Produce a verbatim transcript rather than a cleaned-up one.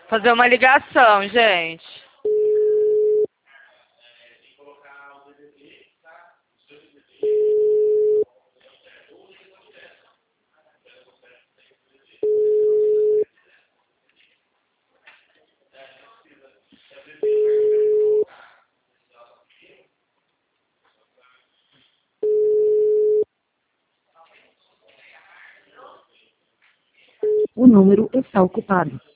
Fazer uma ligação, gente. O número está ocupado.